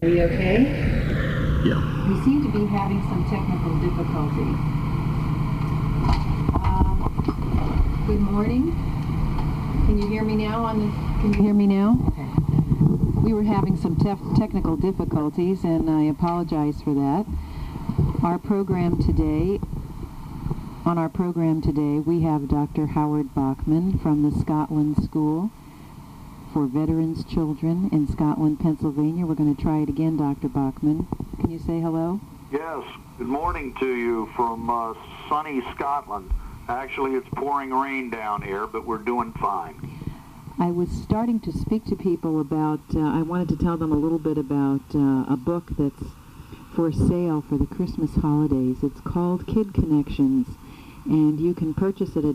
Are you okay? Yeah. We seem to be having some technical difficulty. Good morning. Can you hear me now? Can you hear me now? Okay. We were having some technical difficulties, and I apologize for that. On our program today, we have Dr. Howard Bachman from the Scotland School for Veterans Children in Scotland, Pennsylvania. We're going to try it again, Dr. Bachman. Can you say hello? Yes. Good morning to you from sunny Scotland. Actually, it's pouring rain down here, but we're doing fine. I was starting to speak to people about, I wanted to tell them a little bit about a book that's for sale for the Christmas holidays. It's called Kid Connections, and you can purchase it at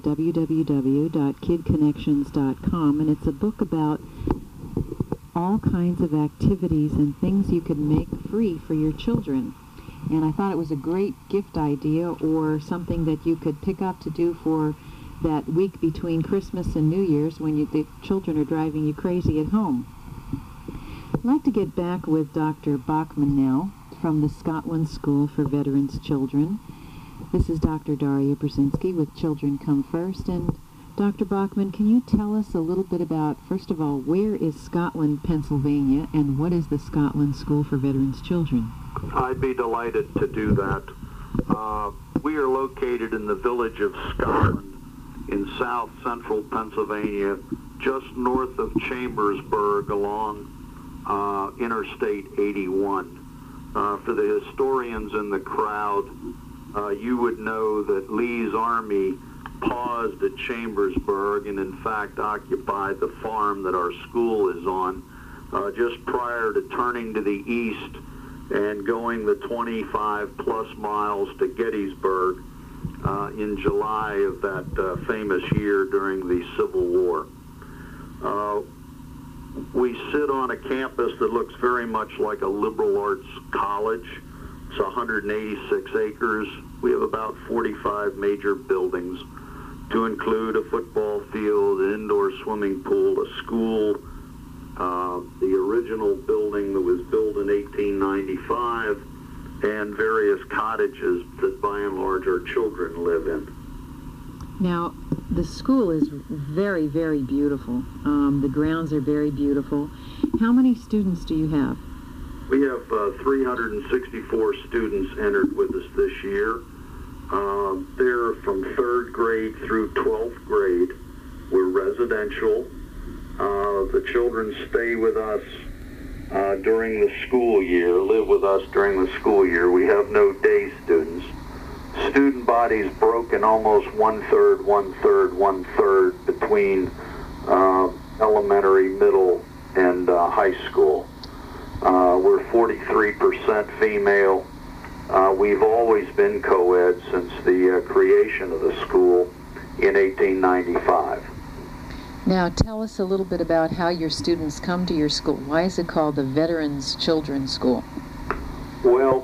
www.kidconnections.com, and it's a book about all kinds of activities and things you can make free for your children. And I thought it was a great gift idea, or something that you could pick up to do for that week between Christmas and New Year's when the children are driving you crazy at home. I'd like to get back with Dr. Bachman now from the Scotland School for Veterans Children. This is Dr. Daria Brzezinski with Children Come First. And Dr. Bachman, can you tell us a little bit about, first of all, where is Scotland, Pennsylvania, and what is the Scotland School for Veterans Children? I'd be delighted to do that. We are located in the village of Scotland in south central Pennsylvania, just north of Chambersburg along Interstate 81. For the historians in the crowd, you would know that Lee's army paused at Chambersburg and in fact occupied the farm that our school is on just prior to turning to the east and going the 25 plus miles to Gettysburg in July of that famous year during the Civil War. We sit on a campus that looks very much like a liberal arts college. It's 186 acres. We have about 45 major buildings, to include a football field, an indoor swimming pool, a school, the original building that was built in 1895, and various cottages that by and large our children live in. Now, the school is very, very beautiful. The grounds are very beautiful. How many students do you have? We have 364 students entered with us this year. They're from 3rd grade through 12th grade. We're residential. The children stay with us during the school year, live with us during the school year. We have no day students. Student body's broken almost one-third between elementary, middle, and high school. We're 43% female. We've always been co-ed since the creation of the school in 1895. Now, tell us a little bit about how your students come to your school. Why is it called the Veterans Children's School? Well,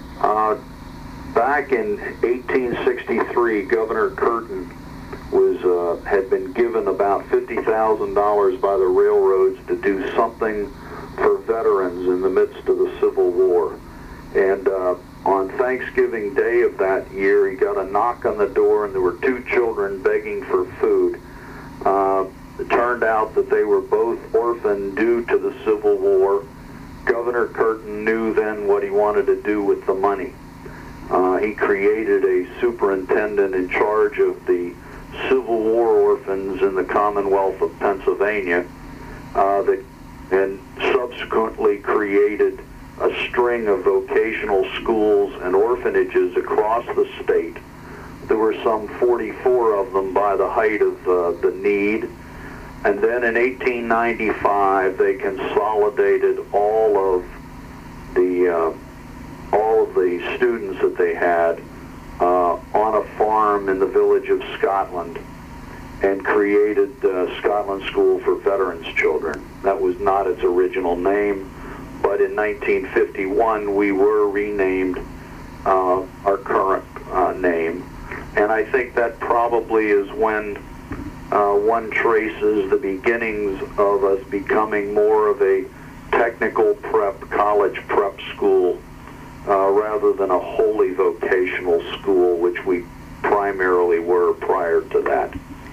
back in 1863, Governor Curtin had been given about $50,000 by the railroads to do something for veterans in the midst of the Civil War. And on Thanksgiving Day of that year, he got a knock on the door, and there were 2 children begging for food. It turned out that they were both orphaned due to the Civil War. Governor Curtin knew then what he wanted to do with the money. He created a superintendent in charge of the Civil War orphans in the Commonwealth of Pennsylvania, and subsequently created a string of vocational schools and orphanages across the state. There were some 44 of them by the height of the need. And then in 1895, they consolidated all of the students that they had on a farm in the village of Scotland, and created Scotland School for Veterans Children. That was not its original name, but in 1951 we were renamed our current name. And I think that probably is when one traces the beginnings of us becoming more of a technical prep, college prep school, rather than a wholly vocational school, which we primarily were prior to that.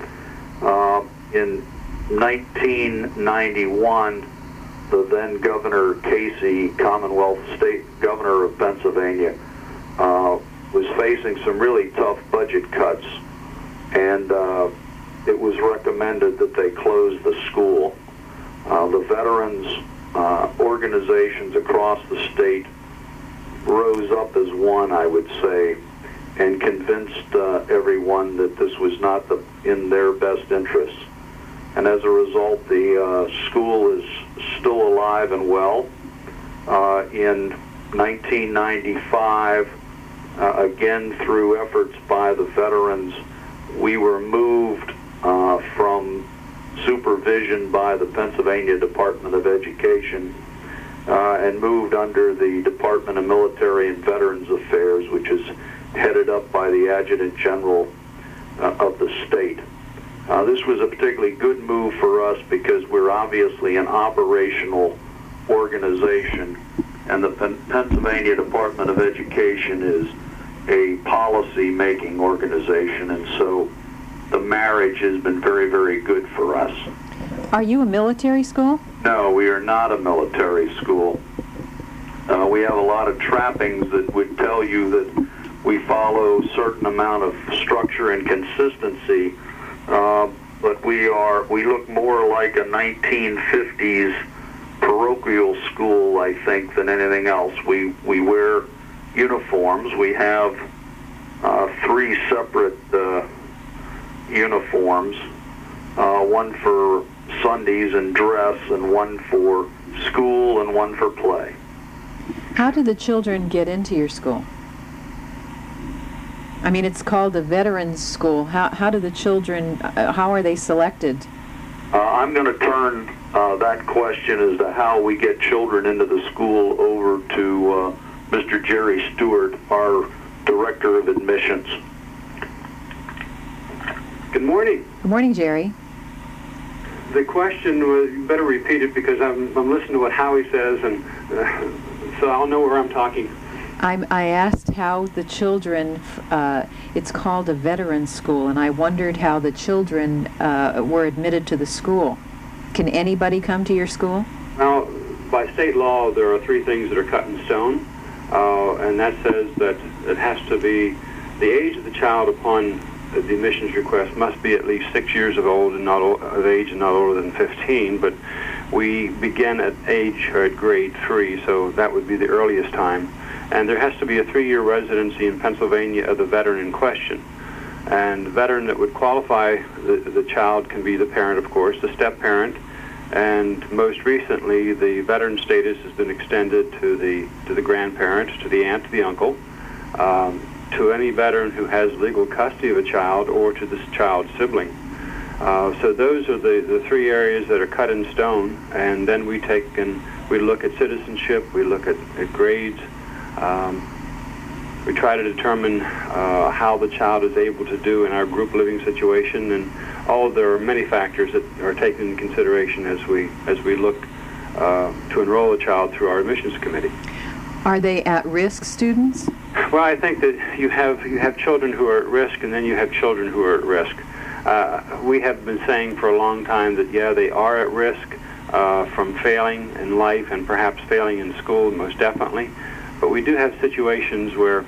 In 1991, the then Governor Casey, Commonwealth State Governor of Pennsylvania, was facing some really tough budget cuts, and it was recommended that they close the school. The veterans organizations across the state rose up as one, I would say, and convinced everyone that this was not in their best interests. And as a result, the school is still alive and well. In 1995, again through efforts by the veterans, we were moved from supervision by the Pennsylvania Department of Education and moved under the Department of Military and Veterans Affairs, which is headed up by the Adjutant General of the state. This was a particularly good move for us because we're obviously an operational organization, and the Pennsylvania Department of Education is a policy-making organization, and so the marriage has been very, very good for us. Are you a military school? No, we are not a military school. We have a lot of trappings that would tell you that we follow a certain amount of structure and consistency, but we look more like a 1950s parochial school, I think, than anything else. We wear uniforms. We have 3 separate uniforms, one for Sundays and dress, and one for school, and one for play. How do the children get into your school? I mean, it's called a veterans school. How do the children, how are they selected? I'm going to turn that question as to how we get children into the school over to Mr. Jerry Stewart, our Director of Admissions. Good morning. Good morning, Jerry. The question was, you better repeat it because I'm listening to what Howie says, and so I'll know where I'm talking. I asked how the children, it's called a veterans school, and I wondered how the children were admitted to the school. Can anybody come to your school? Now, by state law, there are 3 things that are cut in stone, and that says that it has to be the age of the child upon the admissions request must be at least 6 years of age and not older than 15, but we begin at age or at grade 3, so that would be the earliest time. And there has to be a 3-year residency in Pennsylvania of the veteran in question. And the veteran that would qualify the child can be the parent, of course, the step-parent, and most recently the veteran status has been extended to the grandparent, to the aunt, to the uncle, to any veteran who has legal custody of a child, or to this child's sibling. So those are the 3 areas that are cut in stone, and then we take and we look at citizenship, we look at grades, we try to determine how the child is able to do in our group living situation, and there are many factors that are taken into consideration as we look to enroll a child through our admissions committee. Are they at-risk students? Well, I think that you have children who are at risk, and then you have children who are at risk. We have been saying for a long time that, yeah, they are at risk from failing in life and perhaps failing in school, most definitely. But we do have situations where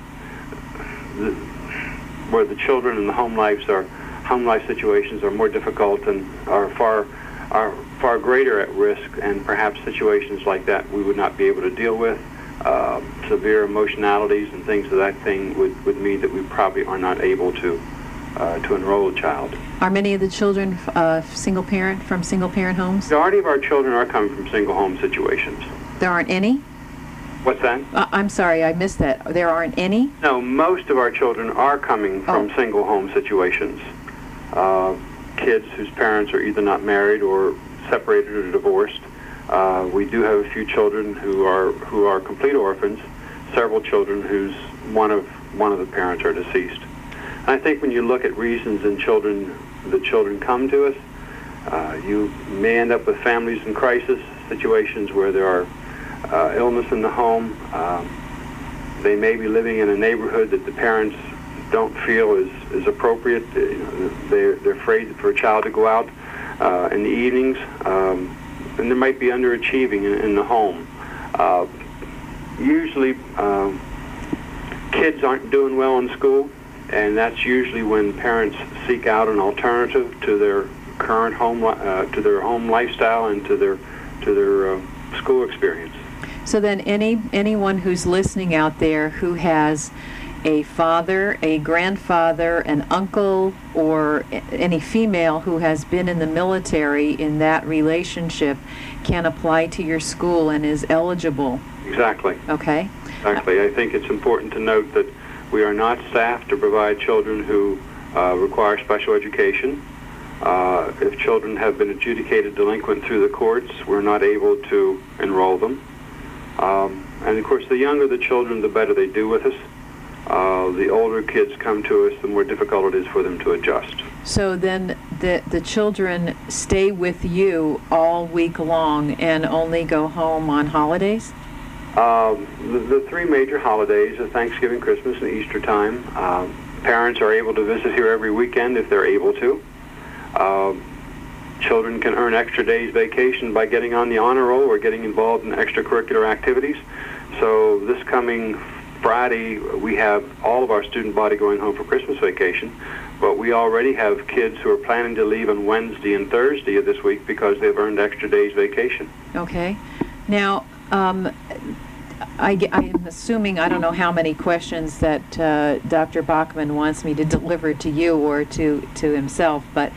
the children and the home life situations are more difficult and are far greater at risk, and perhaps situations like that we would not be able to deal with. Severe emotionalities and things of that thing would mean that we probably are not able to enroll a child. Are many of the children from single-parent homes? The majority of our children are coming from single home situations. There aren't any? What's that? I'm sorry, I missed that. There aren't any? No, most of our children are coming from single home situations. Kids whose parents are either not married or separated or divorced. We do have a few children who are complete orphans. Several children whose one of the parents are deceased. And I think when you look at reasons in children, the children come to us, you may end up with families in crisis situations where there are illness in the home. They may be living in a neighborhood that the parents don't feel is appropriate. They're afraid for a child to go out in the evenings, and there might be underachieving in the home. Usually, kids aren't doing well in school, and that's usually when parents seek out an alternative to their current home, to their home lifestyle, and to their school experience. So then anyone who's listening out there who has a father, a grandfather, an uncle, or any female who has been in the military in that relationship can apply to your school and is eligible. Exactly. Okay. Exactly. I think it's important to note that we are not staffed to provide children who require special education. If children have been adjudicated delinquent through the courts, we're not able to enroll them. And of course, the younger the children, the better they do with us. The older kids come to us, the more difficult it is for them to adjust. So then the children stay with you all week long and only go home on holidays? The three major holidays are Thanksgiving, Christmas, and Easter time. Parents are able to visit here every weekend if they're able to. Children can earn extra days vacation by getting on the honor roll or getting involved in extracurricular activities. So this coming Friday, we have all of our student body going home for Christmas vacation, but we already have kids who are planning to leave on Wednesday and Thursday of this week because they've earned extra days vacation. Okay. Now, I am assuming, I don't know how many questions that Dr. Bachman wants me to deliver to you or to himself, but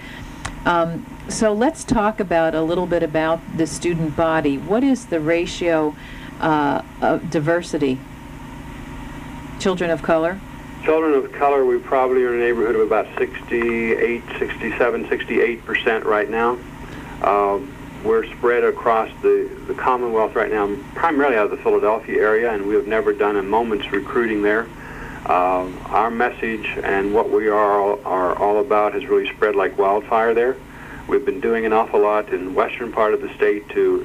so let's talk about a little bit about the student body. What is the ratio of diversity? Children of color? Children of color, we probably are in a neighborhood of about 68, 67, 68% right now. We're spread across the Commonwealth right now, primarily out of the Philadelphia area, and we have never done a moment's recruiting there. Our message and what we are all about has really spread like wildfire there. We've been doing an awful lot in the western part of the state to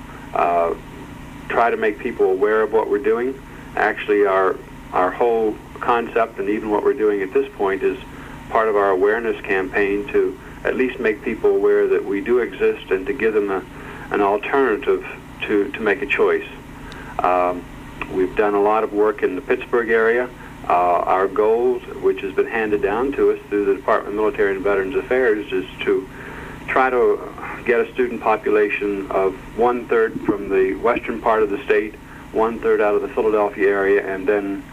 try to make people aware of what we're doing. Actually, our whole concept and even what we're doing at this point is part of our awareness campaign to at least make people aware that we do exist and to give them an alternative to make a choice. We've done a lot of work in the Pittsburgh area. Our goals, which has been handed down to us through the Department of Military and Veterans Affairs, is to try to get a student population of 1/3 from the western part of the state, 1/3 out of the Philadelphia area, and then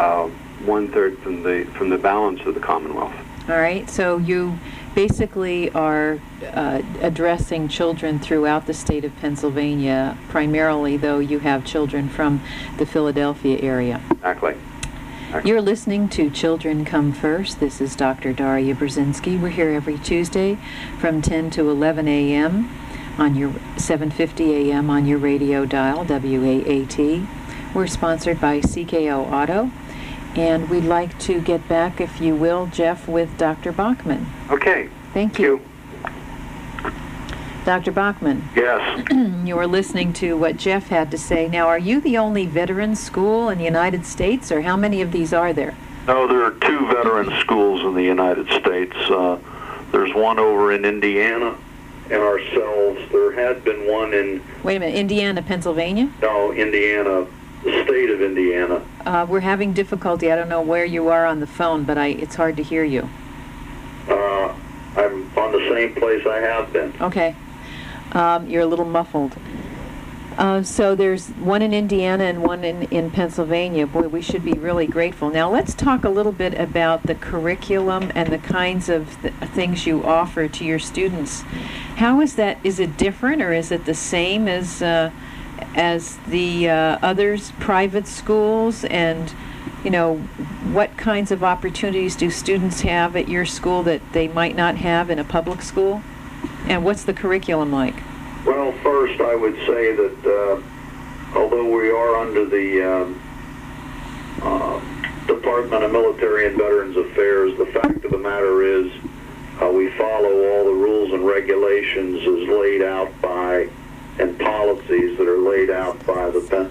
1/3 from the balance of the Commonwealth. All right, so you basically are addressing children throughout the state of Pennsylvania, primarily though you have children from the Philadelphia area. Exactly. You're listening to Children Come First. This is Dr. Daria Brzezinski. We're here every Tuesday from 10 to 11 a.m. on your 7:50 a.m. on your radio dial, WAAT. We're sponsored by CKO Auto. And we'd like to get back, if you will, Jeff, with Dr. Bachman. Okay. Thank you. Dr. Bachman. Yes. You were listening to what Jeff had to say. Now, are you the only veteran school in the United States, or how many of these are there? No, there are 2 veteran schools in the United States. There's one over in Indiana and ourselves. There had been one in... Wait a minute, Indiana, Pennsylvania? No, Indiana, the state of Indiana. We're having difficulty. I don't know where you are on the phone, but it's hard to hear you. I'm on the same place I have been. Okay. You're a little muffled. So there's one in Indiana and one in Pennsylvania. Boy, we should be really grateful. Now let's talk a little bit about the curriculum and the kinds of things you offer to your students. How is that? Is it different, or is it the same as the others, private schools? And you know, what kinds of opportunities do students have at your school that they might not have in a public school? And what's the curriculum like? Well, first I would say that although we are under the Department of Military and Veterans Affairs, the fact of the matter is we follow all the rules and regulations as laid out by, and policies that are laid out by the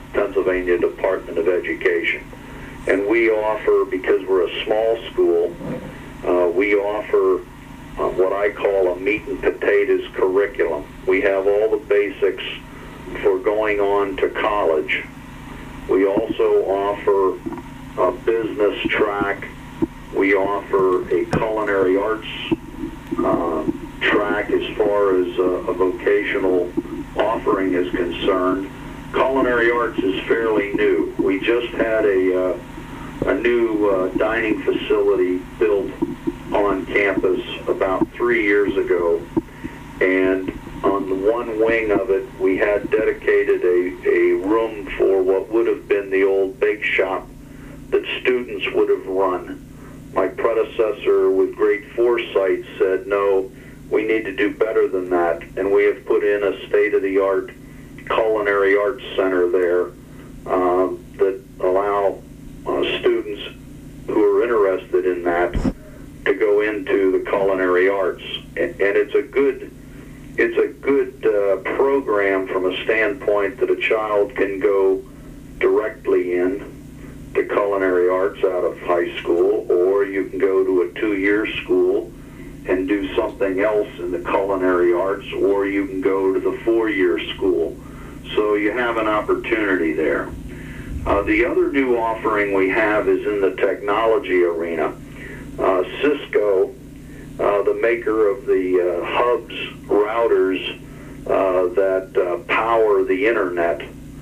And we offer, because we're a small school, we offer what I call a meat and potatoes curriculum. We have all the basics for going on to college. We also offer a business track. We offer a culinary arts track as far as a vocational offering is concerned. Culinary arts is fairly new. We just had a new dining facility built on campus about 3 years ago, and on the one wing of it we had dedicated a room for what would have been the old bake shop that students would have run. My predecessor, with great foresight, said, no, we need to do better than that, and we have put in a state-of-the-art culinary arts center there that allow students who are interested in that to go into the culinary arts. And it's a good program from a standpoint that a child can go directly in to culinary arts out of high school, or you can go to a 2-year school and do something else in the culinary arts, or you can go to the 4-year school. So you have an opportunity there. The other new offering we have is in the technology arena. Cisco, the maker of the hubs, routers that power the internet,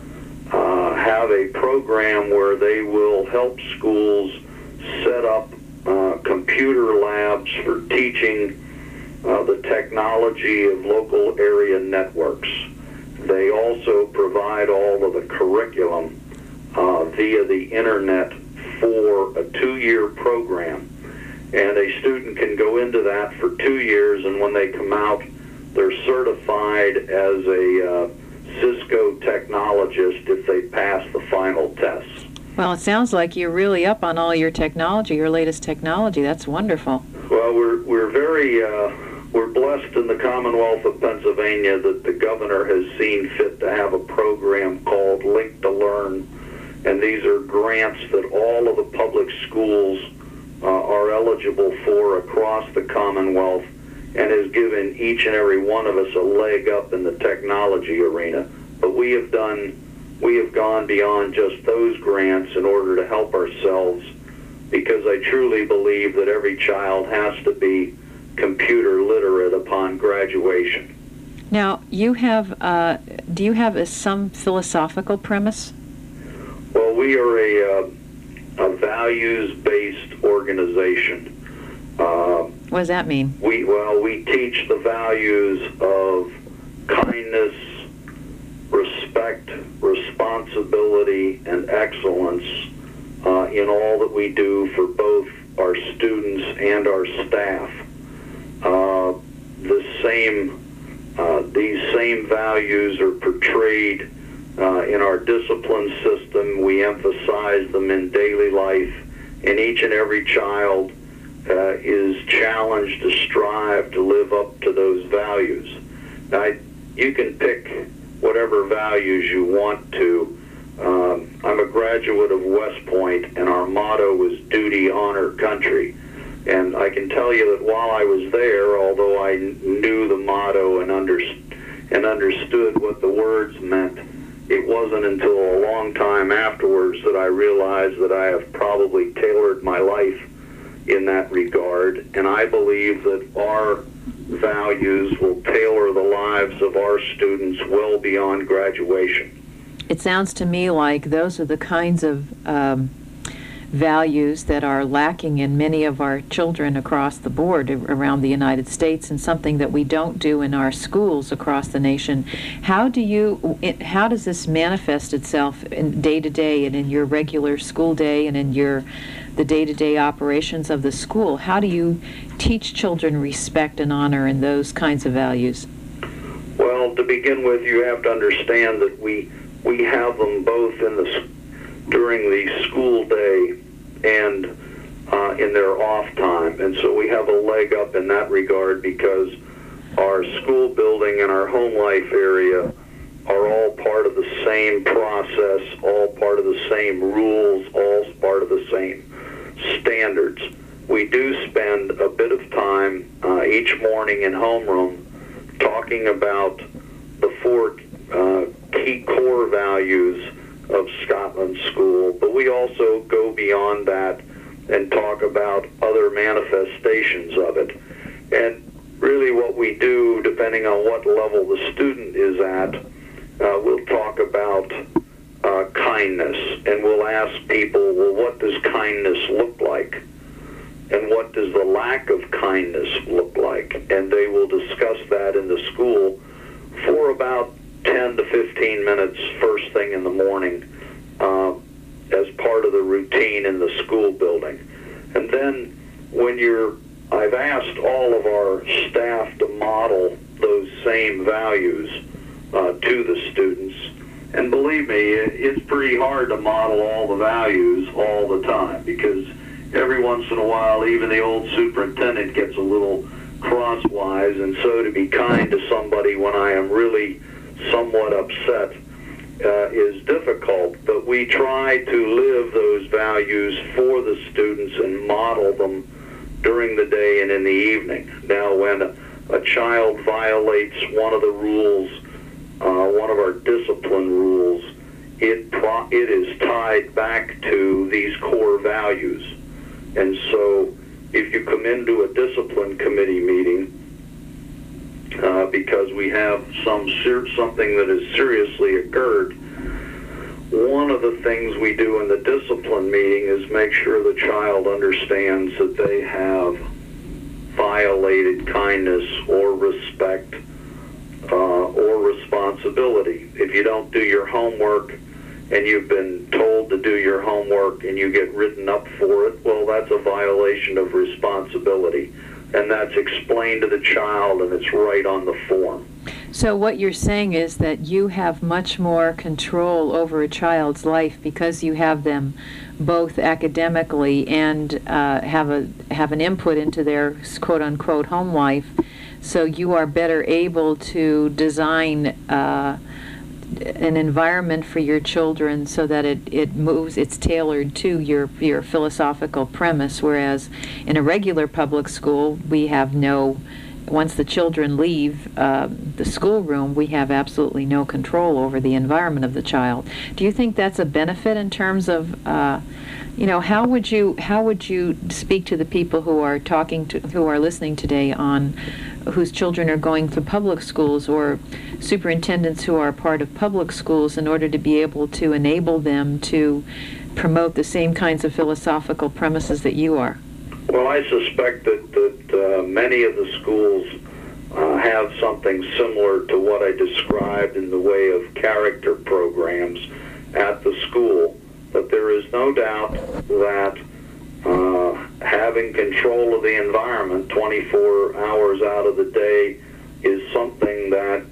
have a program where they will help schools set up computer labs for teaching the technology of local area networks. They also provide all of the curriculum via the internet for a 2-year program. And a student can go into that for 2 years, and when they come out, they're certified as a Cisco technologist if they pass the final tests. Well, it sounds like you're really up on all your technology, your latest technology. That's wonderful. Well, we're very we're blessed in the Commonwealth of Pennsylvania that the governor has seen fit to have a program called Link to Learn, and these are grants that all of the public schools are eligible for across the Commonwealth, and has given each and every one of us a leg up in the technology arena. But we have gone beyond just those grants in order to help ourselves, because I truly believe that every child has to be computer literate upon graduation. Now, you have, do you have some philosophical premise? Well, we are a values-based organization. What does that mean? We teach the values of kindness, respect, responsibility, and excellence in all that we do for both our students and our staff. These same values are portrayed in our discipline system. We emphasize them in daily life, and each and every child is challenged to strive to live up to those values. Now, you can pick whatever values you want to. I'm a graduate of West Point, and our motto is duty, honor, country. And I can tell you that while I was there, although I knew the motto and understood what the words meant, it wasn't until a long time afterwards that I realized that I have probably tailored my life in that regard. And I believe that our values will tailor the lives of our students well beyond graduation. It sounds to me like those are the kinds of values that are lacking in many of our children across the board around the United States, and something that we don't do in our schools across the nation. How does this manifest itself in day to day and in your regular school day and in the day-to-day operations of the school? How do you teach children respect and honor and those kinds of values? Well, to begin with, you have to understand that we have them both during the school day and in their off time. And so we have a leg up in that regard, because our school building and our home life area are all part of the same process, all part of the same rules, all part of the same standards. We do spend a bit of time each morning in homeroom talking about the four key core values of Scotland School, but we also go beyond that and talk about other manifestations of it. And really what we do, depending on what level the student is at, we'll talk about kindness, and we'll ask people, well, what does kindness look like? And what does the lack of kindness look like? And they will discuss that in the school for about 10 to 15 minutes first thing in the morning as part of the routine in the school building. And then I've asked all of our staff to model those same values to the students. And believe me, it's pretty hard to model all the values all the time, because every once in a while, even the old superintendent gets a little crosswise, and so to be kind to somebody when I am really somewhat upset is difficult. But we try to live those values for the students and model them during the day and in the evening. Now, when a child violates one of the rules, one of our discipline rules, it is tied back to these core values. And so if you come into a discipline committee meeting because we have something that has seriously occurred, one of the things we do in the discipline meeting is make sure the child understands that they have violated kindness or respect or responsibility. If you don't do your homework and you've been told to do your homework and you get written up for it, well, that's a violation of responsibility. And that's explained to the child, and it's right on the form. So what you're saying is that you have much more control over a child's life because you have them both academically and have an input into their quote-unquote home life. So you are better able to design an environment for your children so that it's tailored to your philosophical premise, whereas in a regular public school, we have once the children leave the schoolroom, we have absolutely no control over the environment of the child. Do you think that's a benefit in terms of, how would you speak to the people who are listening today whose children are going to public schools, or superintendents who are part of public schools, in order to be able to enable them to promote the same kinds of philosophical premises that you are? Well, I suspect that many of the schools have something similar to what I described in the way of character programs at the school. But there is no doubt that having control of the environment 24 hours out of the day is something that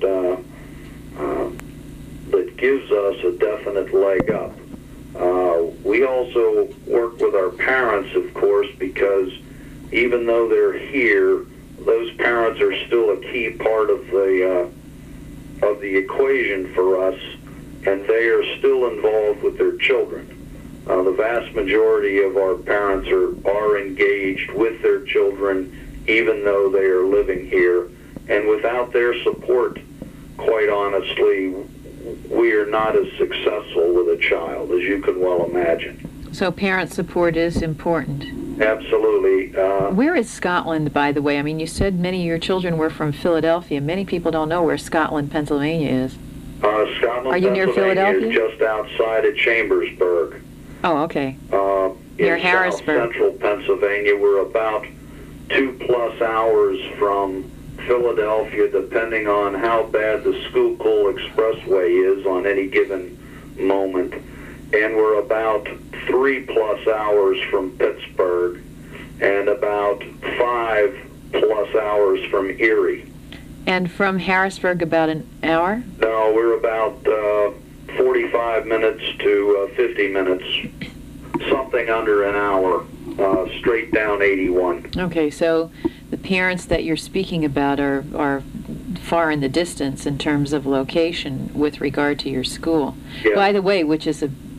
gives us a definite leg up. We also work with our parents, of course, because even though they're here, those parents are still a key part of the equation for us, and they are still involved with their children. The vast majority of our parents are engaged with their children, even though they are living here. And without their support, quite honestly, we are not as successful with a child, as you can well imagine. So parent support is important. Absolutely. Where is Scotland, by the way? I mean, you said many of your children were from Philadelphia. Many people don't know where Scotland, Pennsylvania is. Scotland, are you near Philadelphia? Is just outside of Chambersburg. Oh, okay. Near Harrisburg. South central Pennsylvania. We're about 2+ hours from Philadelphia, depending on how bad the Schuylkill Expressway is on any given moment. And we're about 3+ hours from Pittsburgh and about 5+ hours from Erie. And from Harrisburg, about an hour? No, we're about 45 minutes to 50 minutes, something under an hour, straight down 81. Okay, so the parents that you're speaking about are far in the distance in terms of location with regard to your school. Yeah. By the way, which is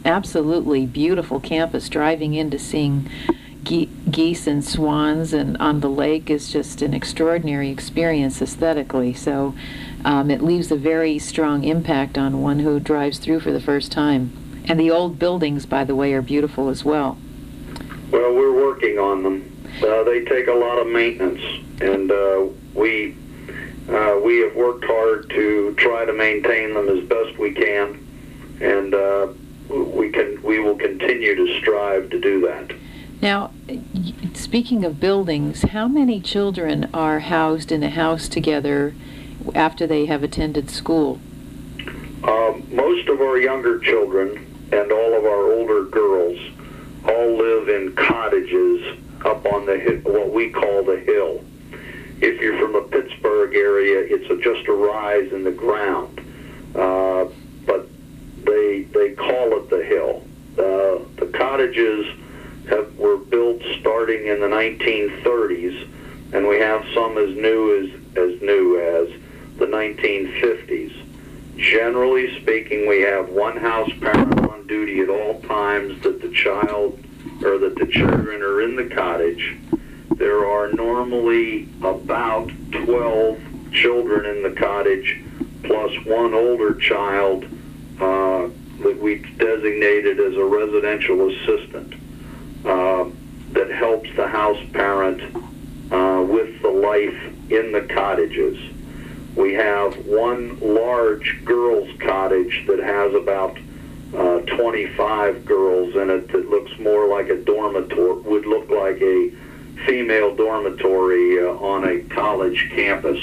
absolutely beautiful campus. Driving in to seeing geese and swans and on the lake is just an extraordinary experience aesthetically. So it leaves a very strong impact on one who drives through for the first time. And the old buildings, by the way, are beautiful as well. Well, we're working on them. They take a lot of maintenance, and we have worked hard to try to maintain them as best we can, and we will continue to strive to do that. Now, speaking of buildings, how many children are housed in a house together after they have attended school? Most of our younger children and all of our older girls all live in cottages up on the what we call the hill. If you're from the Pittsburgh area, it's just a rise in the ground, but they call it the hill. The cottages were built starting in the 1930s, and we have some as new as the 1950s. Generally speaking, we have one house parent on duty at all times that the children are in the cottage. There are normally about 12 children in the cottage, plus one older child that we designated as a residential assistant that helps the house parent with the life in the cottages. We have one large girls' cottage that has about 25 girls in it that looks more like a dormitory, would look like a female dormitory on a college campus.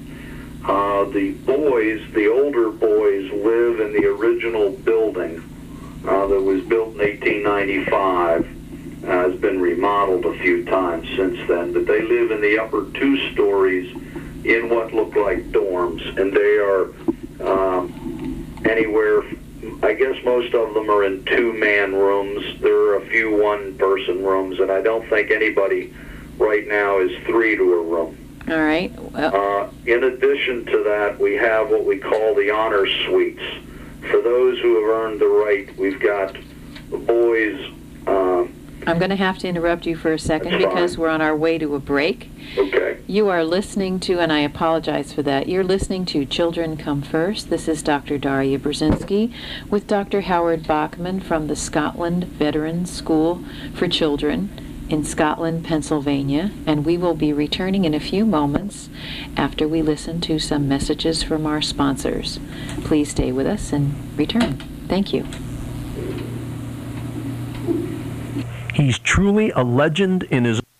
The older boys live in the original building that was built in 1895. Has been remodeled a few times since then, but they live in the upper 2 stories in what look like dorms, and they are anywhere, I guess most of them are in 2-man rooms. There are a few 1-person rooms, and I don't think anybody right now is 3 to a room. All right. Well, in addition to that, we have what we call the honor suites. For those who have earned the right, we've got the boys. I'm going to have to interrupt you for a second because we're on our way to a break. Okay. You are listening to, and I apologize for that, you're listening to Children Come First. This is Dr. Daria Brzezinski with Dr. Howard Bachman from the Scotland Veterans School for Children in Scotland, Pennsylvania, and we will be returning in a few moments after we listen to some messages from our sponsors. Please stay with us and return. Thank you. He's truly a legend in his